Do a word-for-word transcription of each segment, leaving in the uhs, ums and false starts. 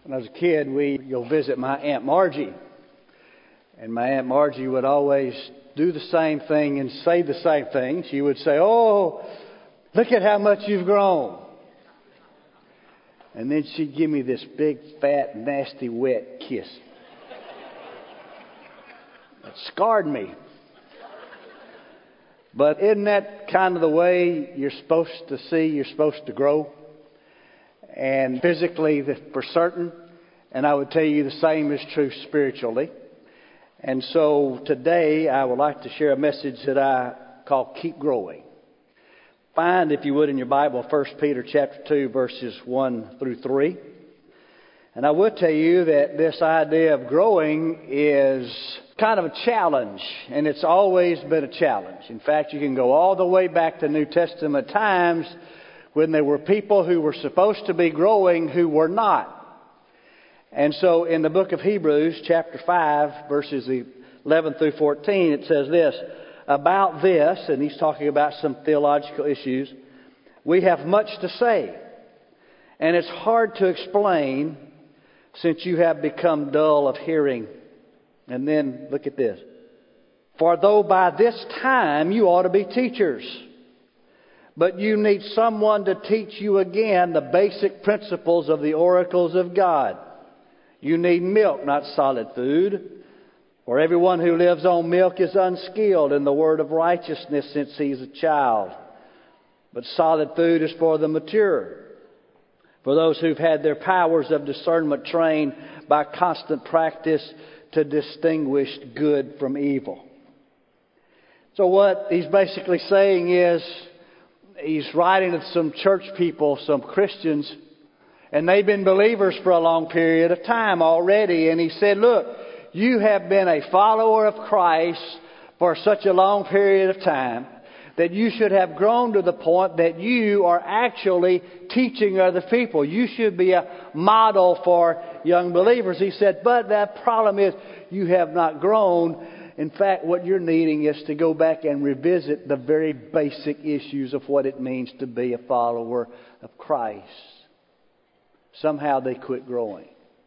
When I was a kid, we'd go visit my Aunt Margie. And my Aunt Margie would always do the same thing and say the same thing. She would say, "Oh, look at how much you've grown." And then she'd give me this big, fat, nasty, wet kiss. It scarred me. But isn't that kind of the way you're supposed to see, you're supposed to grow? And physically, for certain. And I would tell you the same is true spiritually. And so today I would like to share a message that I call Keep Growing. Find, if you would, in your Bible, First Peter chapter two, verses one through three. And I would tell you that this idea of growing is kind of a challenge, and it's always been a challenge. In fact, you can go all the way back to New Testament times when there were people who were supposed to be growing who were not. And so in the book of Hebrews, chapter five, verses eleven through fourteen, it says this, about this, and he's talking about some theological issues, we have much to say, and it's hard to explain since you have become dull of hearing. And then look at this. For though by this time you ought to be teachers, but you need someone to teach you again the basic principles of the oracles of God. You need milk, not solid food. For everyone who lives on milk is unskilled in the word of righteousness since he's a child. But solid food is for the mature, for those who've had their powers of discernment trained by constant practice to distinguish good from evil. So what he's basically saying is, he's writing to some church people, some Christians, and they've been believers for a long period of time already. And he said, look, you have been a follower of Christ for such a long period of time that you should have grown to the point that you are actually teaching other people. You should be a model for young believers. He said, but that problem is you have not grown. In fact, what you're needing is to go back and revisit the very basic issues of what it means to be a follower of Christ. Somehow they quit growing.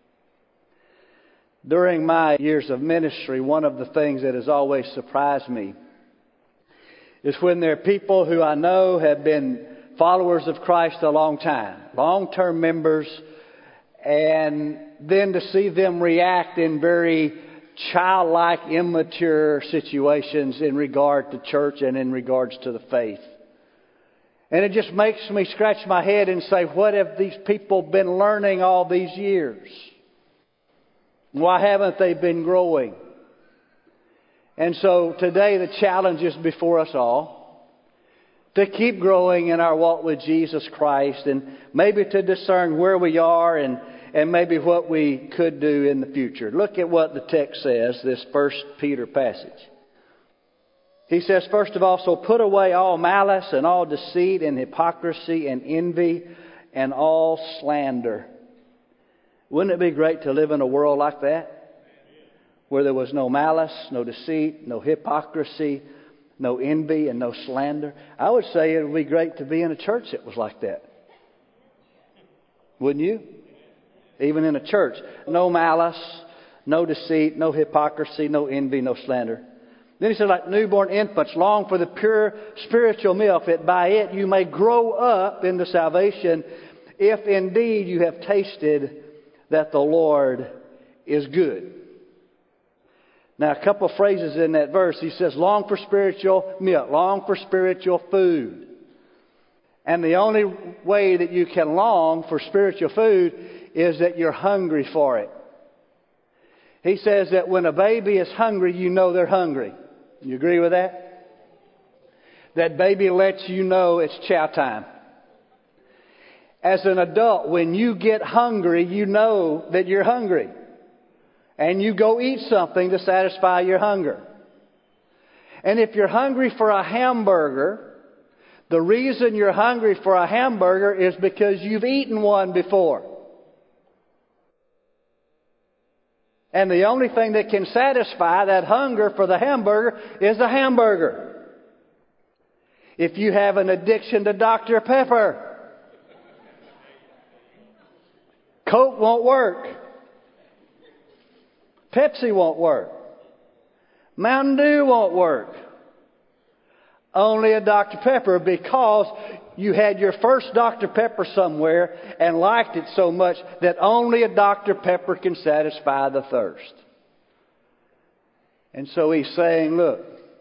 During my years of ministry, one of the things that has always surprised me is when there are people who I know have been followers of Christ a long time, long-term members, and then to see them react in very childlike, immature situations in regard to church and in regards to the faith. And it just makes me scratch my head and say, what have these people been learning all these years? Why haven't they been growing? And so today the challenge is before us all to keep growing in our walk with Jesus Christ, and maybe to discern where we are and, and maybe what we could do in the future. Look at what the text says, this First Peter passage. He says, first of all, so put away all malice and all deceit and hypocrisy and envy and all slander. Wouldn't it be great to live in a world like that? Where there was no malice, no deceit, no hypocrisy, no envy, and no slander. I would say it would be great to be in a church that was like that. Wouldn't you? Even in a church. No malice, no deceit, no hypocrisy, no envy, no slander. Then he said, like newborn infants, long for the pure spiritual milk, that by it you may grow up into salvation, if indeed you have tasted that the Lord is good. Now, a couple of phrases in that verse. He says, long for spiritual milk, long for spiritual food. And the only way that you can long for spiritual food is that you're hungry for it. He says that when a baby is hungry, you know they're hungry. You agree with that? That baby lets you know it's chow time. As an adult, when you get hungry, you know that you're hungry. And you go eat something to satisfy your hunger. And if you're hungry for a hamburger, the reason you're hungry for a hamburger is because you've eaten one before. And the only thing that can satisfy that hunger for the hamburger is a hamburger. If you have an addiction to Doctor Pepper, Coke won't work. Pepsi won't work. Mountain Dew won't work. Only a Doctor Pepper, because you had your first Doctor Pepper somewhere and liked it so much that only a Doctor Pepper can satisfy the thirst. And so he's saying, look,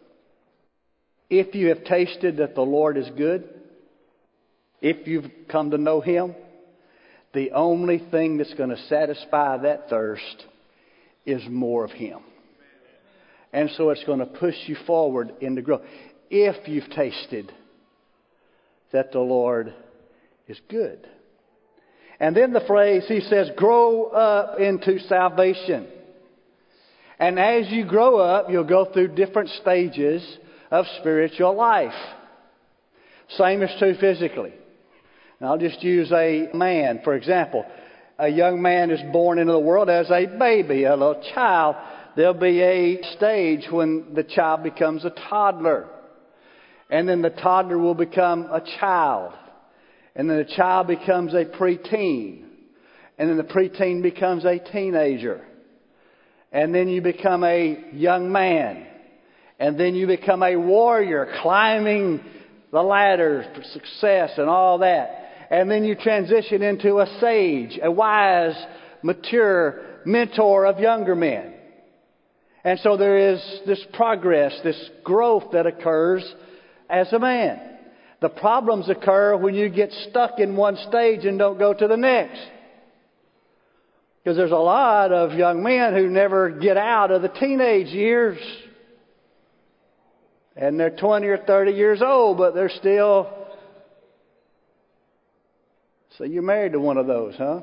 if you have tasted that the Lord is good, if you've come to know Him, the only thing that's going to satisfy that thirst is more of Him. And so it's going to push you forward into growth. If you've tasted that the Lord is good. And then the phrase, he says, grow up into salvation. And as you grow up, you'll go through different stages of spiritual life. Same is true physically. And I'll just use a man, for example. A young man is born into the world as a baby, a little child. There'll be a stage when the child becomes a toddler. And then the toddler will become a child. And then the child becomes a preteen. And then the preteen becomes a teenager. And then you become a young man. And then you become a warrior climbing the ladder for success and all that. And then you transition into a sage, a wise, mature mentor of younger men. And so there is this progress, this growth that occurs as a man. The problems occur when you get stuck in one stage and don't go to the next. Because there's a lot of young men who never get out of the teenage years. And they're twenty or thirty years old, but they're still... So you're married to one of those, huh?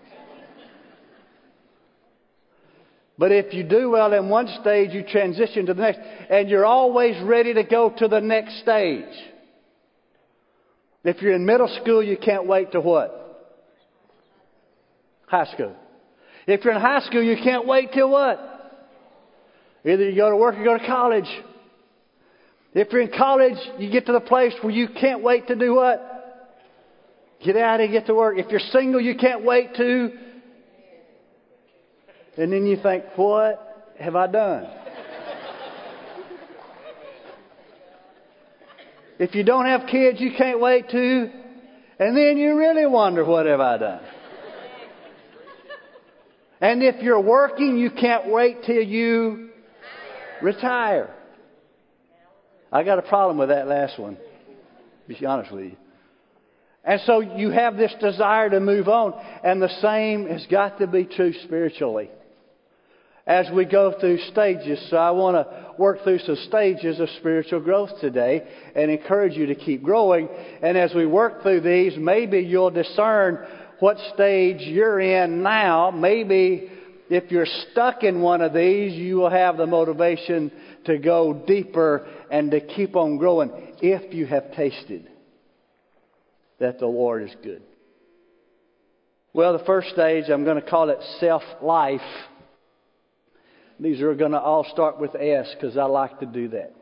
But if you do well in one stage, you transition to the next. And you're always ready to go to the next stage. If you're in middle school, you can't wait to what? High school. If you're in high school, you can't wait till what? Either you go to work or go to college. If you're in college, you get to the place where you can't wait to do what? Get out and get to work. If you're single, you can't wait to... And then you think, what have I done? If you don't have kids, you can't wait to... And then you really wonder, what have I done? And if you're working, you can't wait till you retire. I got a problem with that last one, to be honest with you. And so you have this desire to move on. And the same has got to be true spiritually as we go through stages. So I want to work through some stages of spiritual growth today and encourage you to keep growing. And as we work through these, maybe you'll discern what stage you're in now. Maybe if you're stuck in one of these, you will have the motivation to go deeper and to keep on growing if you have tasted that the Lord is good. Well, the first stage, I'm going to call it self-life. These are going to all start with S because I like to do that.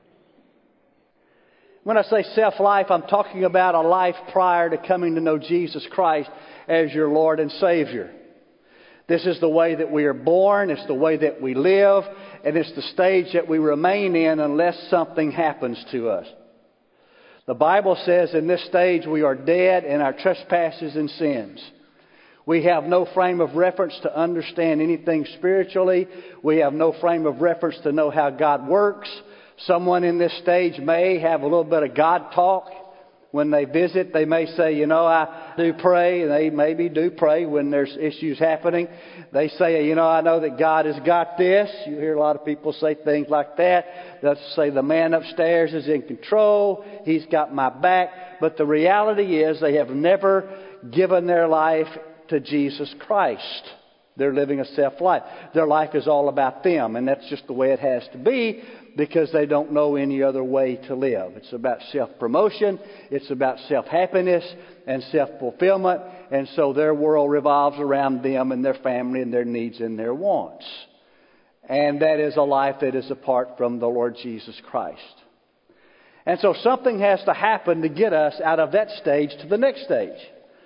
When I say self-life, I'm talking about a life prior to coming to know Jesus Christ as your Lord and Savior. This is the way that we are born, it's the way that we live, and it's the stage that we remain in unless something happens to us. The Bible says in this stage we are dead in our trespasses and sins. We have no frame of reference to understand anything spiritually. We have no frame of reference to know how God works. Someone in this stage may have a little bit of God talk. When they visit, they may say, you know, I do pray. And they maybe do pray when there's issues happening. They say, you know, I know that God has got this. You hear a lot of people say things like that. They'll say the man upstairs is in control. He's got my back. But the reality is they have never given their life to Jesus Christ. They're living a self-life. Their life is all about them. And that's just the way it has to be because they don't know any other way to live. It's about self-promotion. It's about self-happiness and self-fulfillment. And so their world revolves around them and their family and their needs and their wants. And that is a life that is apart from the Lord Jesus Christ. And so something has to happen to get us out of that stage to the next stage.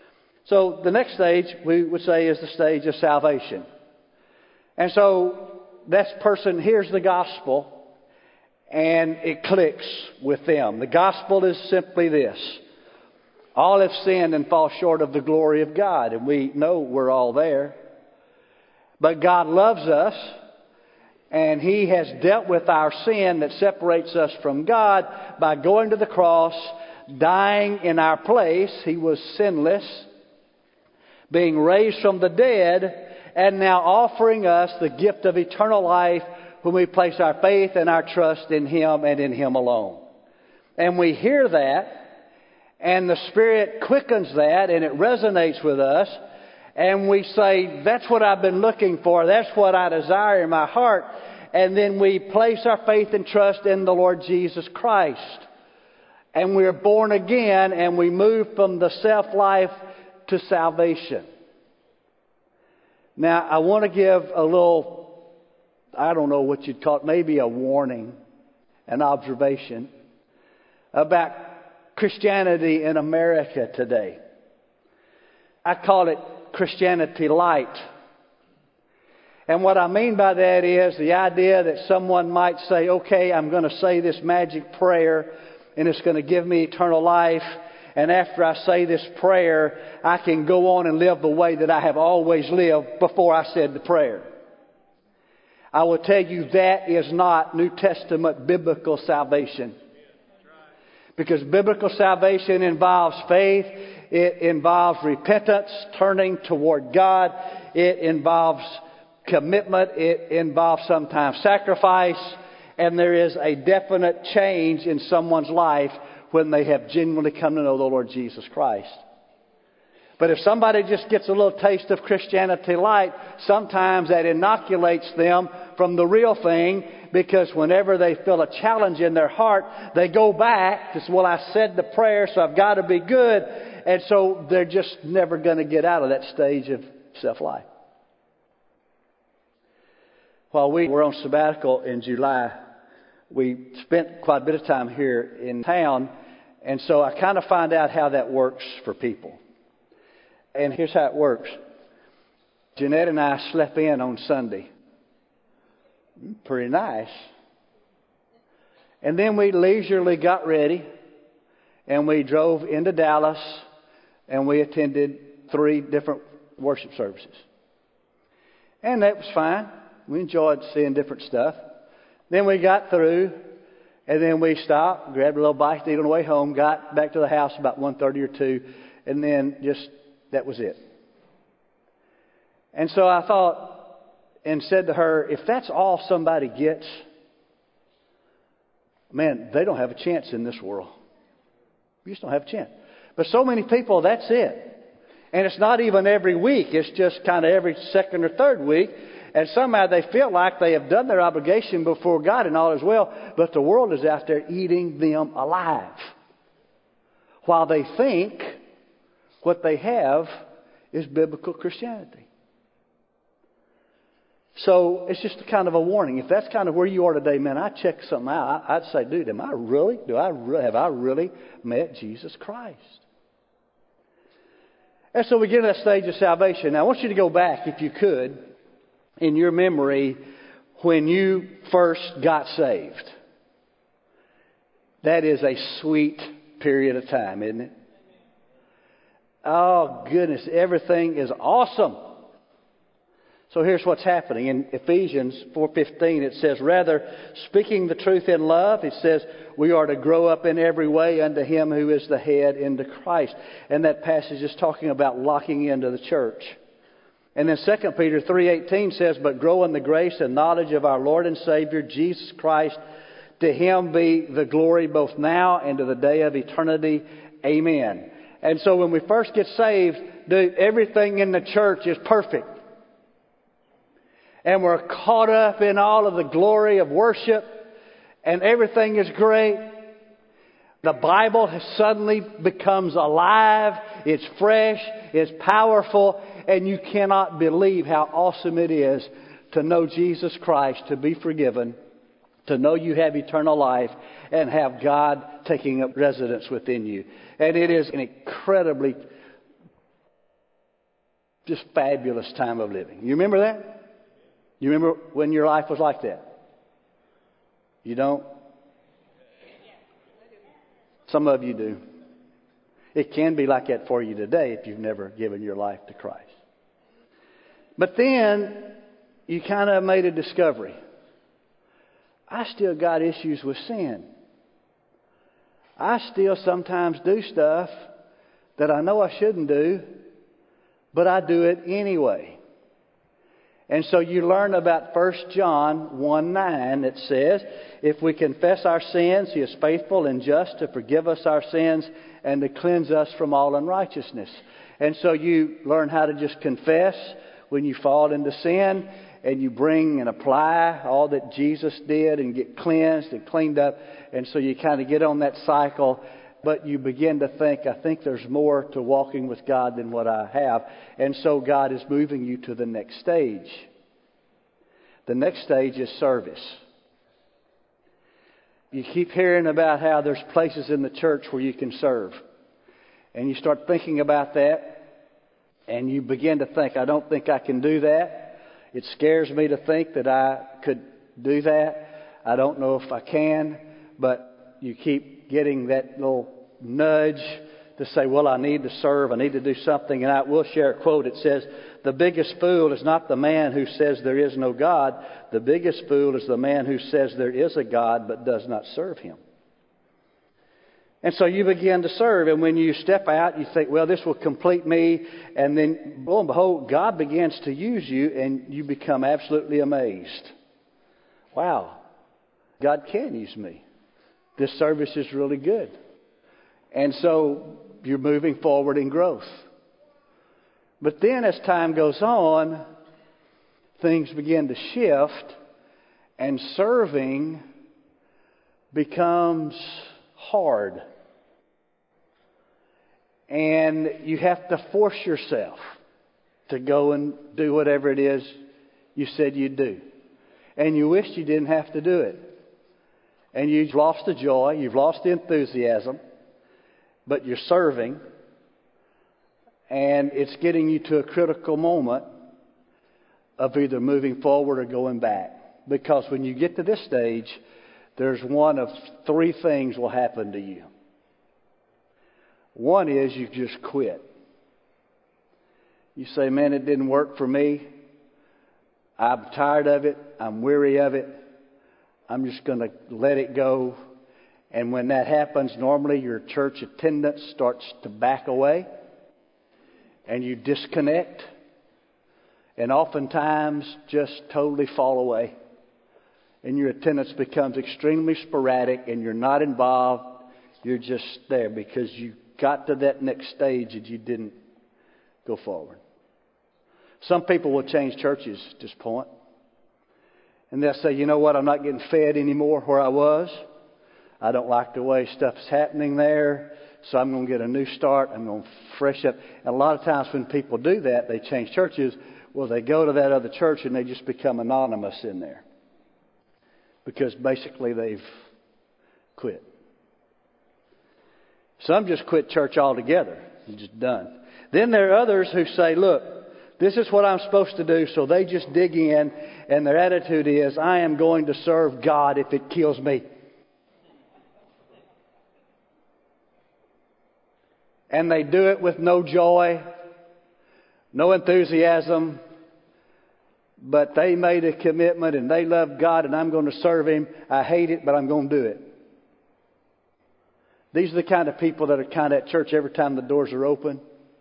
So the next stage, we would say, is the stage of salvation. And so that person hears the gospel, and it clicks with them. The gospel is simply this: all have sinned and fall short of the glory of God. And we know we're all there. But God loves us, and He has dealt with our sin that separates us from God by going to the cross, dying in our place. He was sinless, being raised from the dead, and now offering us the gift of eternal life when we place our faith and our trust in Him and in Him alone. And we hear that, and the Spirit quickens that, and it resonates with us, and we say, that's what I've been looking for, that's what I desire in my heart. And then we place our faith and trust in the Lord Jesus Christ. And we're born again, and we move from the self-life to salvation. Now, I want to give a little, I don't know what you'd call it, maybe a warning, an observation about Christianity in America today. I call it Christianity light. And what I mean by that is the idea that someone might say, okay, I'm going to say this magic prayer, and it's going to give me eternal life. And after I say this prayer, I can go on and live the way that I have always lived before I said the prayer. I will tell you that is not New Testament biblical salvation. Because biblical salvation involves faith. It involves repentance, turning toward God. It involves commitment. It involves sometimes sacrifice. And there is a definite change in someone's life when they have genuinely come to know the Lord Jesus Christ. But if somebody just gets a little taste of Christianity light, sometimes that inoculates them from the real thing, because whenever they feel a challenge in their heart, they go back to, well, I said the prayer, so I've got to be good. And so they're just never going to get out of that stage of self-life. While we were on sabbatical in July, we spent quite a bit of time here in town. And so I kind of find out how that works for people. And here's how it works. Jeanette and I slept in on Sunday. Pretty nice. And then we leisurely got ready, and we drove into Dallas, and we attended three different worship services. And that was fine. We enjoyed seeing different stuff. Then we got through, and then we stopped, grabbed a little bite to eat on the way home, got back to the house about one thirty or two, and then just, that was it. And so I thought and said to her, if that's all somebody gets, man, they don't have a chance in this world. You just don't have a chance. But so many people, that's it. And it's not even every week. It's just kind of every second or third week. And somehow they feel like they have done their obligation before God and all is well. But the world is out there eating them alive, while they think what they have is biblical Christianity. So it's just kind of a warning. If that's kind of where you are today, man, I check something out. I'd say, dude, am I really? Do I really, have I really met Jesus Christ? And so we get to that stage of salvation. Now I want you to go back, if you could, in your memory when you first got saved. That is a sweet period of time, isn't it? Oh, goodness, everything is awesome. So here's what's happening. In Ephesians four fifteen, it says, rather, speaking the truth in love, it says, we are to grow up in every way unto Him who is the head, into Christ. And that passage is talking about locking into the church. And then Second Peter three eighteen says, but grow in the grace and knowledge of our Lord and Savior, Jesus Christ. To Him be the glory both now and to the day of eternity. Amen. And so when we first get saved, dude, everything in the church is perfect. And we're caught up in all of the glory of worship, and everything is great. The Bible has suddenly becomes alive. It's fresh. It's powerful. And you cannot believe how awesome it is to know Jesus Christ, to be forgiven, to know you have eternal life, and have God taking up residence within you. And it is an incredibly just fabulous time of living. You remember that? You remember when your life was like that? You don't? Some of you do. It can be like that for you today if you've never given your life to Christ. But then you kind of made a discovery. I still got issues with sin. I still sometimes do stuff that I know I shouldn't do, but I do it anyway. And so you learn about First John one nine that says, if we confess our sins, He is faithful and just to forgive us our sins and to cleanse us from all unrighteousness. And so you learn how to just confess when you fall into sin, and you bring and apply all that Jesus did and get cleansed and cleaned up. And so you kind of get on that cycle, but you begin to think, I think there's more to walking with God than what I have. And so God is moving you to the next stage. The next stage is service. You keep hearing about how there's places in the church where you can serve. And you start thinking about that, and you begin to think, I don't think I can do that. It scares me to think that I could do that. I don't know if I can, but you keep getting that little nudge to say, well, I need to serve, I need to do something. And I will share a quote. It says, the biggest fool is not the man who says there is no God. The biggest fool is the man who says there is a God but does not serve Him. And so you begin to serve, and when you step out, you think, well, this will complete me. And then, lo and behold, God begins to use you, and you become absolutely amazed. Wow, God can use me. This service is really good. And so you're moving forward in growth. But then as time goes on, things begin to shift, and serving becomes hard. And you have to force yourself to go and do whatever it is you said you'd do. And you wish you didn't have to do it. And you've lost the joy, you've lost the enthusiasm, but you're serving. And it's getting you to a critical moment of either moving forward or going back. Because when you get to this stage, there's one of three things will happen to you. One is you just quit. You say, man, it didn't work for me. I'm tired of it. I'm weary of it. I'm just going to let it go. And when that happens, normally your church attendance starts to back away. And you disconnect. And oftentimes just totally fall away. And your attendance becomes extremely sporadic and you're not involved. You're just there because you got to that next stage and you didn't go forward. Some people will change churches at this point. And they'll say, you know what, I'm not getting fed anymore where I was. I don't like the way stuff's happening there. So I'm going to get a new start. I'm going to fresh up. And a lot of times when people do that, they change churches. Well, they go to that other church and they just become anonymous in there. Because basically they've quit. Some just quit church altogether. They're just done. Then there are others who say, look, this is what I'm supposed to do. So they just dig in and their attitude is, I am going to serve God if it kills me. And they do it with no joy, no enthusiasm. But they made a commitment and they love God and I'm going to serve Him. I hate it, but I'm going to do it. These are the kind of people that are kind of at church every time the doors are open.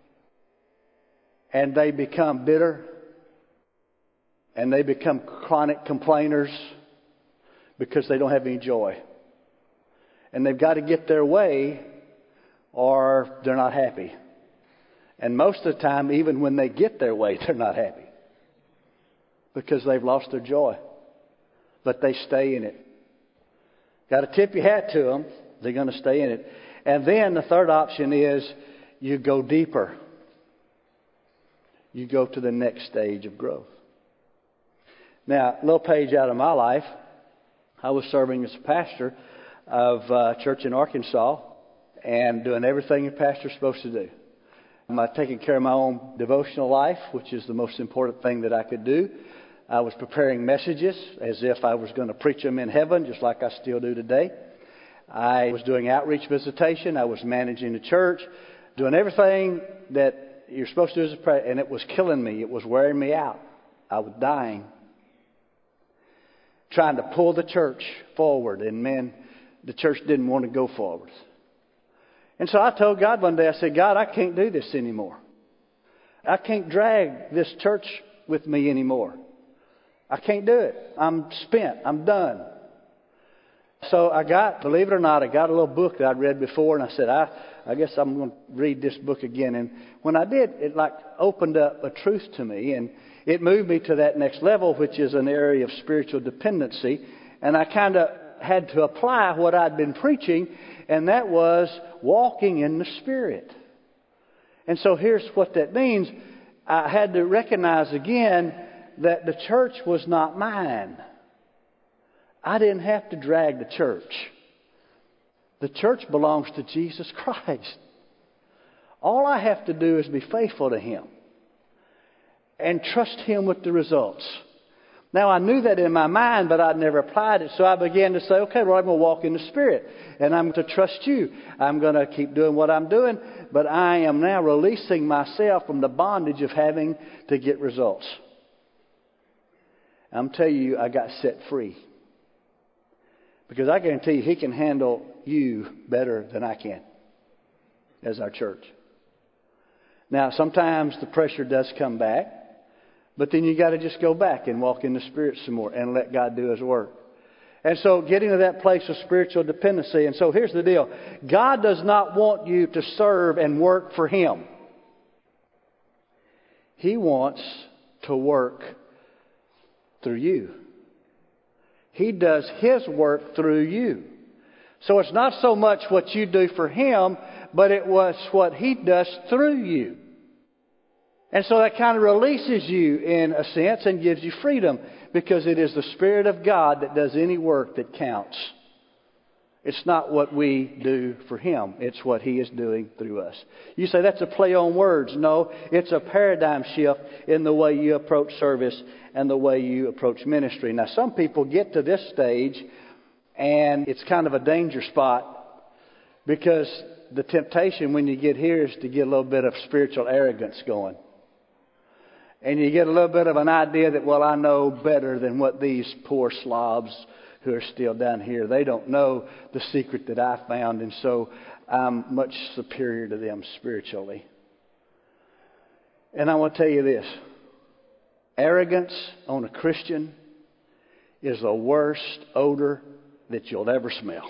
And they become bitter. And they become chronic complainers because they don't have any joy. And they've got to get their way or they're not happy. And most of the time, even when they get their way, they're not happy. Because they've lost their joy. But they stay in it. Got to tip your hat to them. They're going to stay in it. And then the third option is you go deeper. You go to the next stage of growth. Now, a little page out of my life. I was serving as a pastor of a church in Arkansas and doing everything a pastor's supposed to do. I'm taking care of my own devotional life, which is the most important thing that I could do. I was preparing messages as if I was going to preach them in heaven, just like I still do today. I was doing outreach visitation. I was managing the church, doing everything that you're supposed to do as a prayer, and it was killing me. It was wearing me out. I was dying, trying to pull the church forward, and man, the church didn't want to go forward. And so I told God one day, I said, God, I can't do this anymore. I can't drag this church with me anymore. I can't do it. I'm spent. I'm done. So I got, believe it or not, I got a little book that I'd read before, and I said, I, I guess I'm going to read this book again. And when I did, it like opened up a truth to me, and it moved me to that next level, which is an area of spiritual dependency. And I kind of had to apply what I'd been preaching, and that was walking in the Spirit. And so here's what that means. I had to recognize again that the church was not mine. I didn't have to drag the church. The church belongs to Jesus Christ. All I have to do is be faithful to Him and trust Him with the results. Now, I knew that in my mind, but I'd never applied it. So I began to say, okay, well, I'm going to walk in the Spirit, and I'm going to trust You. I'm going to keep doing what I'm doing, but I am now releasing myself from the bondage of having to get results. I'm telling you, I got set free. Because I guarantee you, He can handle you better than I can as our church. Now, sometimes the pressure does come back. But then you got to just go back and walk in the Spirit some more and let God do His work. And so getting to that place of spiritual dependency. And so here's the deal. God does not want you to serve and work for Him. He wants to work through you. He does His work through you. So it's not so much what you do for Him, but it was what He does through you. And so that kind of releases you in a sense and gives you freedom, because it is the Spirit of God that does any work that counts. It's not what we do for Him. It's what He is doing through us. You say that's a play on words. No, it's a paradigm shift in the way you approach service and the way you approach ministry. Now, some people get to this stage and it's kind of a danger spot, because the temptation when you get here is to get a little bit of spiritual arrogance going. And you get a little bit of an idea that, well, I know better than what these poor slobs who are still down here. They don't know the secret that I found, and so I'm much superior to them spiritually. And I want to tell you this. Arrogance on a Christian is the worst odor that you'll ever smell.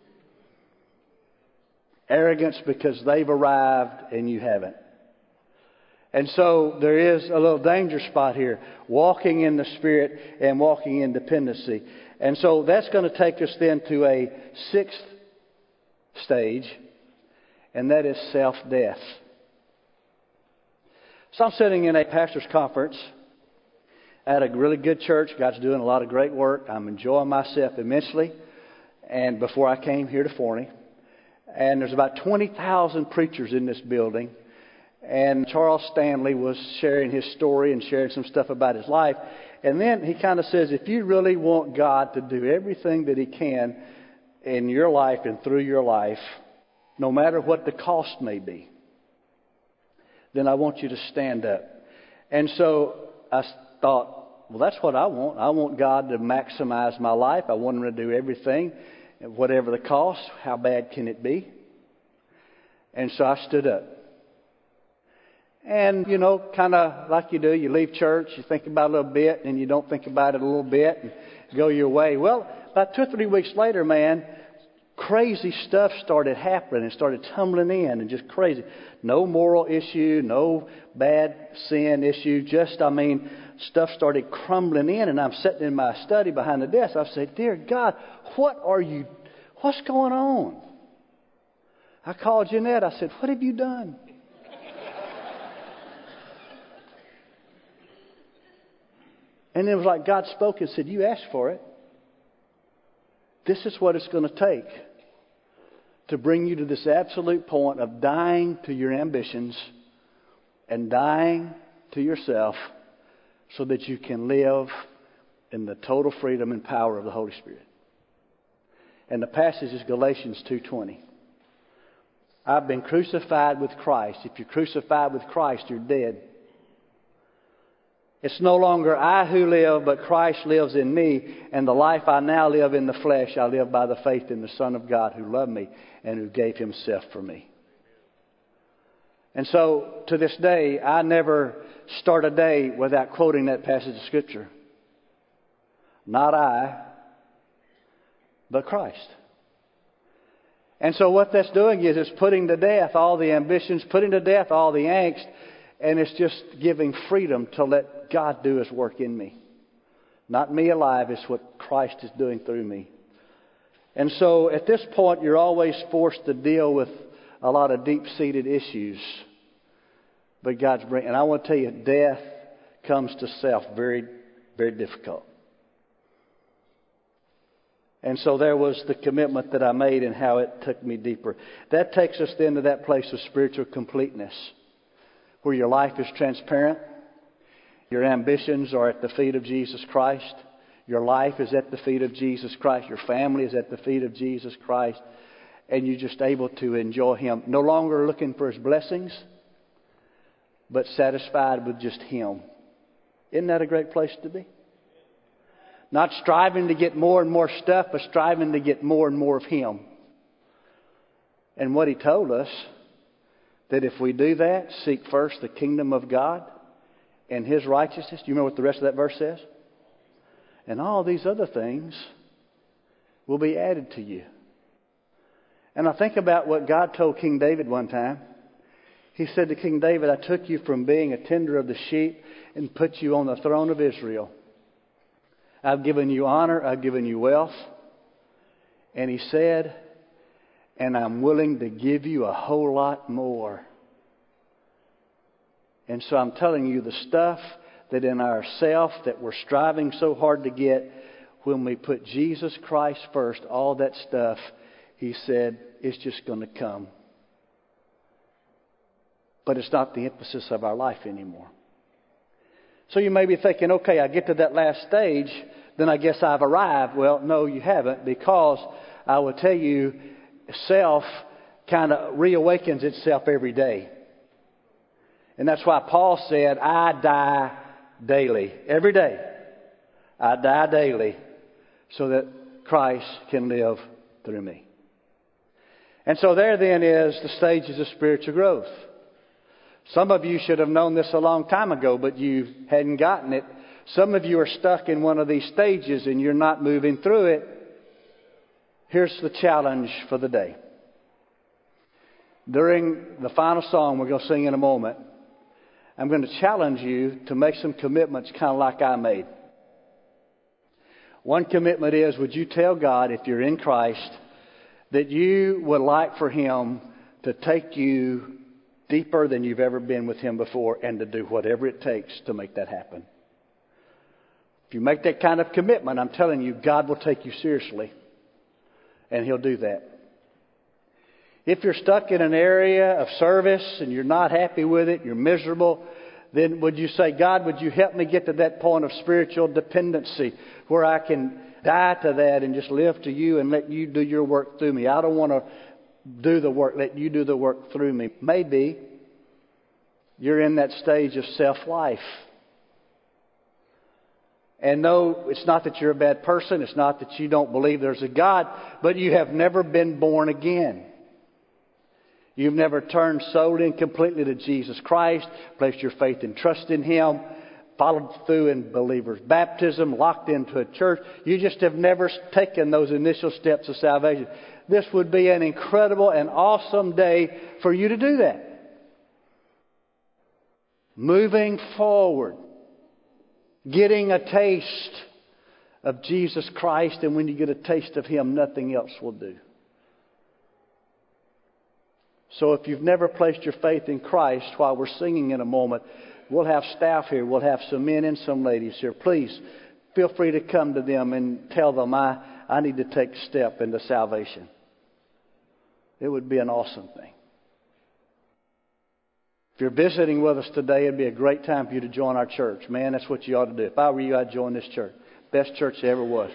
Arrogance because they've arrived and you haven't. And so there is a little danger spot here, walking in the Spirit and walking in dependency. And so that's going to take us then to a sixth stage, and that is self-death. So I'm sitting in a pastor's conference at a really good church. God's doing a lot of great work. I'm enjoying myself immensely. And before I came here to Forney, and there's about twenty thousand preachers in this building. And Charles Stanley was sharing his story and sharing some stuff about his life. And then he kind of says, if you really want God to do everything that He can in your life and through your life, no matter what the cost may be, then I want you to stand up. And so I thought, well, that's what I want. I want God to maximize my life. I want Him to do everything, whatever the cost. How bad can it be? And so I stood up. And, you know, kind of like you do, you leave church, you think about it a little bit, and you don't think about it a little bit, and go your way. Well, about two or three weeks later, man, crazy stuff started happening and started tumbling in, and just crazy. No moral issue, no bad sin issue, just, I mean, stuff started crumbling in, and I'm sitting in my study behind the desk. I said, dear God, what are you, what's going on? I called Jeanette. I said, what have you done? And it was like God spoke and said, you asked for it. This is what it's going to take to bring you to this absolute point of dying to your ambitions and dying to yourself so that you can live in the total freedom and power of the Holy Spirit. And the passage is Galatians two twenty. I've been crucified with Christ. If you're crucified with Christ, you're dead. It's no longer I who live, but Christ lives in me. And the life I now live in the flesh, I live by the faith in the Son of God who loved me and who gave Himself for me. And so, to this day, I never start a day without quoting that passage of Scripture. Not I, but Christ. And so what that's doing is it's putting to death all the ambitions, putting to death all the angst, and it's just giving freedom to let God do His work in me. Not me alive, it's what Christ is doing through me. And so at this point, you're always forced to deal with a lot of deep-seated issues. But God's bringing, and I want to tell you, death comes to self very, very difficult. And so there was the commitment that I made and how it took me deeper. That takes us then to that place of spiritual completeness, where your life is transparent. Your ambitions are at the feet of Jesus Christ. Your life is at the feet of Jesus Christ. Your family is at the feet of Jesus Christ. And you're just able to enjoy Him. No longer looking for His blessings, but satisfied with just Him. Isn't that a great place to be? Not striving to get more and more stuff, but striving to get more and more of Him. And what He told us, that if we do that, seek first the kingdom of God and His righteousness. Do you remember what the rest of that verse says? And all these other things will be added to you. And I think about what God told King David one time. He said to King David, I took you from being a tender of the sheep and put you on the throne of Israel. I've given you honor, I've given you wealth. And He said, and I'm willing to give you a whole lot more. And so I'm telling you, the stuff that in ourself that we're striving so hard to get, when we put Jesus Christ first, all that stuff, He said, it's just going to come. But it's not the emphasis of our life anymore. So you may be thinking, okay, I get to that last stage, then I guess I've arrived. Well, no, you haven't, because I will tell you, self kind of reawakens itself every day. And that's why Paul said, I die daily. Every day. I die daily so that Christ can live through me. And so there then is the stages of spiritual growth. Some of you should have known this a long time ago, but you hadn't gotten it. Some of you are stuck in one of these stages and you're not moving through it. Here's the challenge for the day. During the final song we're going to sing in a moment, I'm going to challenge you to make some commitments kind of like I made. One commitment is, would you tell God, if you're in Christ, that you would like for Him to take you deeper than you've ever been with Him before, and to do whatever it takes to make that happen. If you make that kind of commitment, I'm telling you, God will take you seriously. And He'll do that. If you're stuck in an area of service and you're not happy with it, you're miserable, then would you say, God, would you help me get to that point of spiritual dependency where I can die to that and just live to you and let you do your work through me? I don't want to do the work, let you do the work through me. Maybe you're in that stage of self-life. And no, it's not that you're a bad person. It's not that you don't believe there's a God, but you have never been born again. You've never turned solely and completely to Jesus Christ, placed your faith and trust in Him, followed through in believer's baptism, locked into a church. You just have never taken those initial steps of salvation. This would be an incredible and awesome day for you to do that. Moving forward. Getting a taste of Jesus Christ, and when you get a taste of Him, nothing else will do. So if you've never placed your faith in Christ, while we're singing in a moment, we'll have staff here. We'll have some men and some ladies here. Please feel free to come to them and tell them, I, I need to take a step into salvation. It would be an awesome thing. If you're visiting with us today, it'd be a great time for you to join our church. Man, that's what you ought to do. If I were you, I'd join this church. Best church there ever was.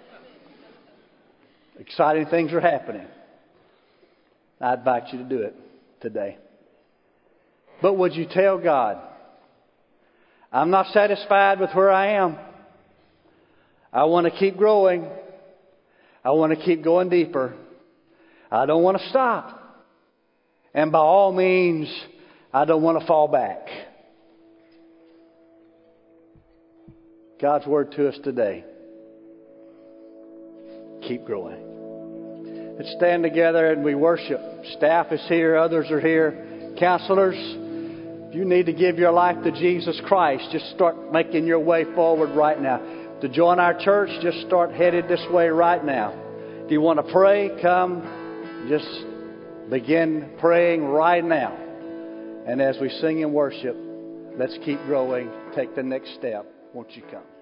Exciting things are happening. I invite you to do it today. But would you tell God, I'm not satisfied with where I am. I want to keep growing. I want to keep going deeper. I don't want to stop. And by all means, I don't want to fall back. God's word to us today. Keep growing. Let's stand together and we worship. Staff is here. Others are here. Counselors, if you need to give your life to Jesus Christ, just start making your way forward right now. To join our church, just start headed this way right now. If you want to pray, come. Just begin praying right now. And as we sing and worship, let's keep growing. Take the next step. Won't you come?